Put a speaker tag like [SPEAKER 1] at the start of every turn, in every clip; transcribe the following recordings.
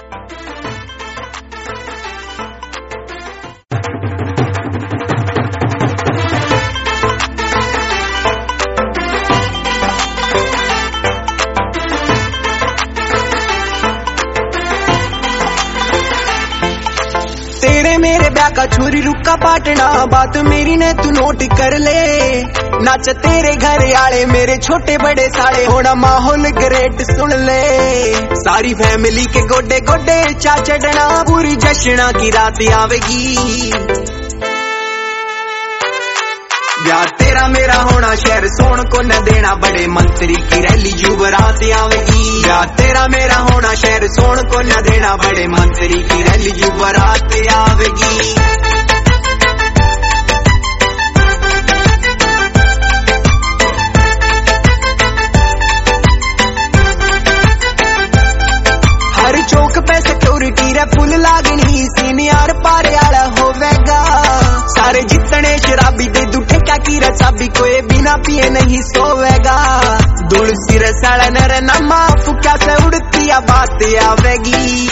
[SPEAKER 1] तेरे मेरे ब्याह का छुरी रुका पाटना, बात मेरी ने तू नोट कर ले। नाच तेरे घर आले मेरे छोटे बड़े साले, होना माहौल ग्रेट सुन ले। सारी फैमिली के गोडे गोडे चा चढ़ना, पूरी जश्ना की रात आवेगी। ब्याह तेरा मेरा होना शहर सोन को न देना, बड़े मंत्री की रैली युवरात आवेगी। ब्याह तेरा मेरा होना शहर सोन को न देना, बड़े मंत्री की रैली युवरात आवेगी। हर चौक पे सिक्योरिटी रे फुल लागनी, सीनियर पारे आला होवेगा। सारे जितने शराबी दे दूठे क्या की रचाबी, कोई बिना पिए नहीं सोवेगा। धूल सिर साड़ा नर नमा फुक्या से उड़ती या बात आवेगी।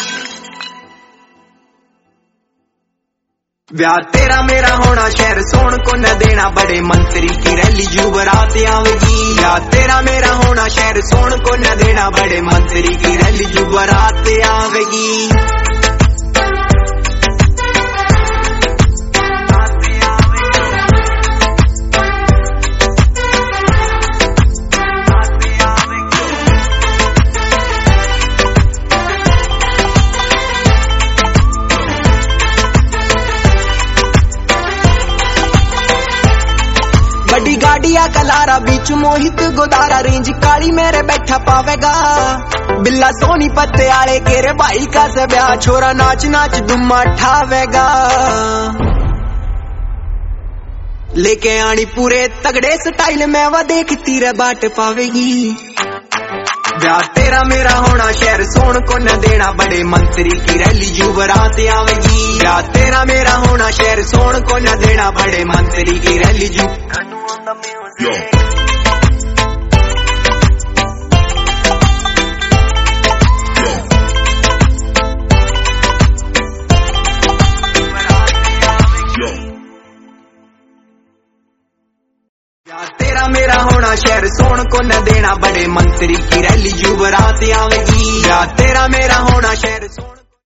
[SPEAKER 1] ब्याह तेरा मेरा होना शहर सोन को न देना, बड़े मंत्री की रैली युवरात आवेगी। ब्याह तेरा मेरा होना शहर सोन को न देना, बड़े मंत्री की रैली युवरात आवेगी। बड़ी गाड़िया कलारा बीच मोहित गोदारा, रेंज काली मेरे बैठा पावेगा। बिल्ला सोनी पत्ते आले केरे भाई का से ब्याह, छोरा नाच नाच दुम्मा ठावेगा। लेके आनी पूरे तगड़े स्टाइल में वह देखती रे बाट पावेगी। ब्याह तेरा मेरा होना शहर सोन को न देना, बड़े मंत्री की रैली युवरात आवेगी। ब्याह तेरा मेरा होना शहर सोन को न देना, बड़े मंत्री की रैली तेरा मेरा होना शहर सोन को न देना, बड़े मंत्री की रैली युवरात आवेगी। तेरा मेरा होना शहर सोन